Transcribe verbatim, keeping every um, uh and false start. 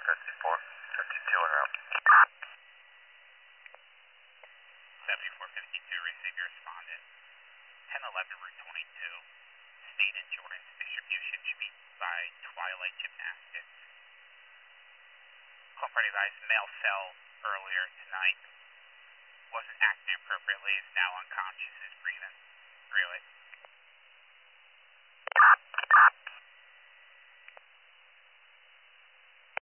fifty-four, fifty-two and out. seventy-four fifty-two, receive your respondent. ten eleven Route twenty-two, state insurance distribution speed by Twilight Gymnastics. Call party advised, male fell earlier tonight. Wasn't acting appropriately, is now unconscious, is